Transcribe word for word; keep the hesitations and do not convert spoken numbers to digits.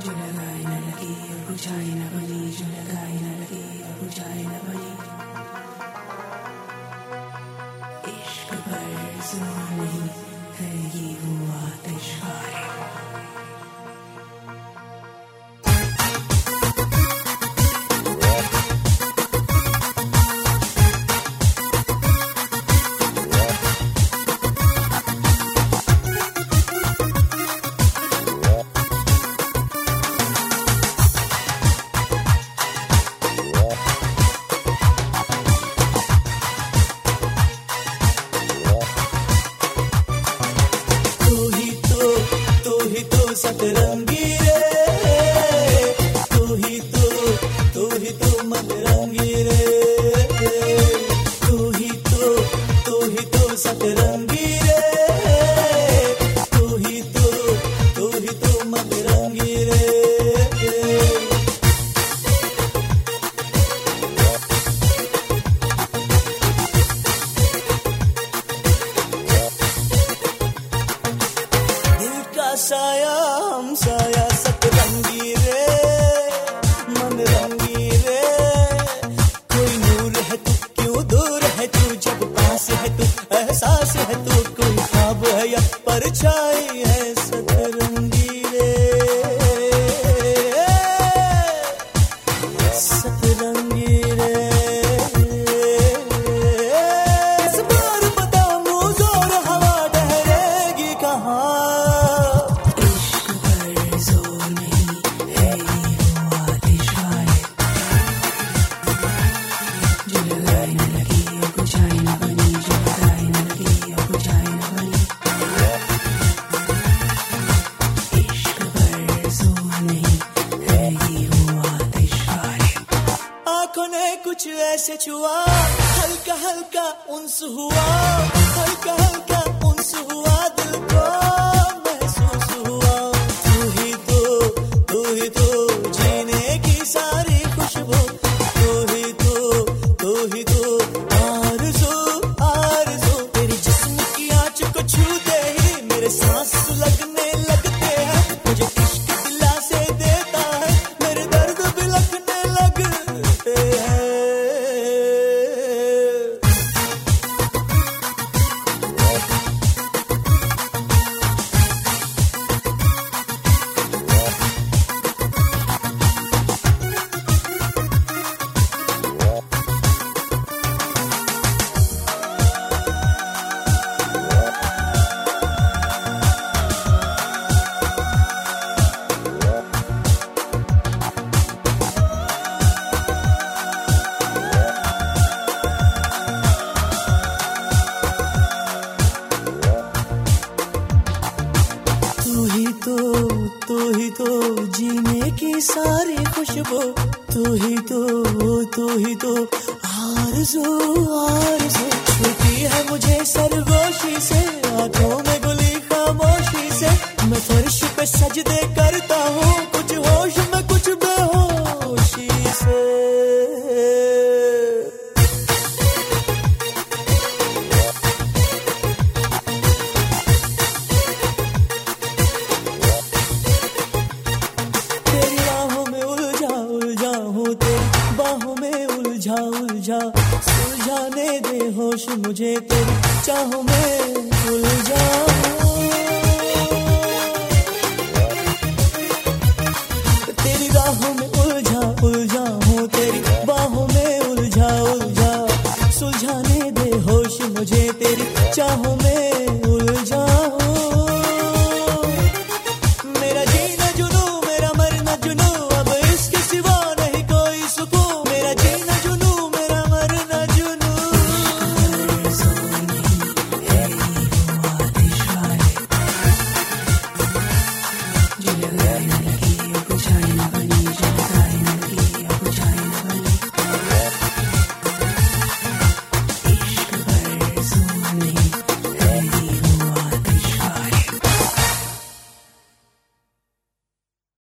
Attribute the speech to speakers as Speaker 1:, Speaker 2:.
Speaker 1: जो लगाए न लगी और बुझाए न बनी, जो लगाए न लगी और बुझाए न बनी। इश्क पर जोर नहीं है ये वो आतिशबाजी।
Speaker 2: सतरंगी रे तू ही तो तू ही तो मतरंगी रे तू ही तो तू ही तो सतरंगी रे तू ही तो तू ही तो मतरंगी रे। दिल का साया हम साया सतरंगी रे मन रंगी रे कोई नूर है तू क्यों दूर है तू जब पास है तू एहसास है तू कोई ख्वाब है या परछाई है सतरंगी रे सतरंगी रे। इस बार बता मुझ और हवा ठहरेगी कहाँ। आँखों ने कुछ ऐसे छुआ हल्का हल्का उन्स हुआ हल्का हल्का उन्स हुआ दिल को महसूस हुआ। तू ही तो तू ही तो जीने की सारी खुशबू तू ही तो तू ही तो आरज़ू आरज़ू तेरी जिस्म की आँच को छूते ही मेरे सांस लगने लगते हैं मुझे इश्क दिला से देता है मेरे दर्द भी लगने लगते हैं। तू ही तो तू ही तो जीने की सारी खुशबू तू ही तो तू ही तो आरज़ू आरज़ू छूती है मुझे सरगोशी से आंखों में गुली खामोशी से मैं फर्श पे सजदे करता हूँ कुछ होश में कुछ बेहोशी से। तेरी बाहों में उलझा उलझा हूँ तेरी बाहों में उलझा उलझा सुलझाने दे होश मुझे तेरी चाहों में